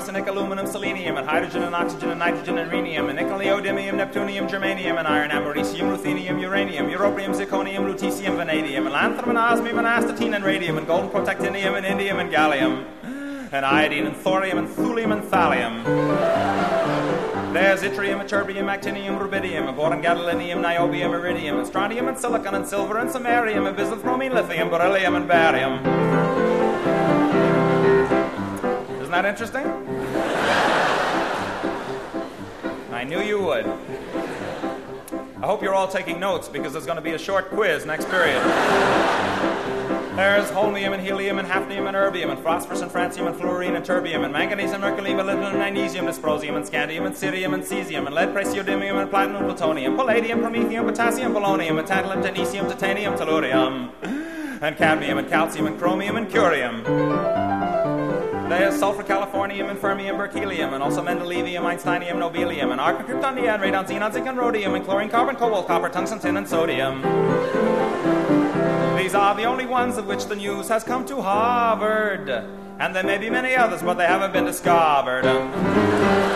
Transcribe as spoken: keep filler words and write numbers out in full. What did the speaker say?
arsenic, aluminum, selenium, and hydrogen and oxygen and nitrogen and rhenium, and nickel, neodymium, neptunium, germanium, and iron, americium, ruthenium, uranium, europium, zirconium, lutetium, vanadium, and lanthanum, and osmium, and astatine, and radium, and golden protactinium, and indium, and gallium, and iodine, and thorium, and thulium, and thallium. There's yttrium, terbium, actinium, rubidium, boron, gadolinium, niobium, iridium, and strontium, and silicon, and silver, and samarium, and bismuth, bromine, lithium, beryllium, and barium. Isn't that interesting? I knew you would. I hope you're all taking notes because there's going to be a short quiz next period. There's holmium and helium and hafnium and erbium and phosphorus and francium and fluorine and terbium and manganese and mercury, molybdenum and magnesium, dysprosium and scandium and cerium and cesium and lead, praseodymium and platinum, plutonium, palladium, promethium, potassium, polonium, and tantalum, technetium, titanium, tellurium, and cadmium and calcium and chromium and curium. There's sulfur, californium, and fermium, berkelium, and also mendelevium, einsteinium, nobelium, and argon, krypton, neon, radon, xenon, zinc, and rhodium, and chlorine, carbon, cobalt, copper, tungsten, tin, and sodium. These are the only ones of which the news has come to Harvard. And there may be many others, but they haven't been discovered.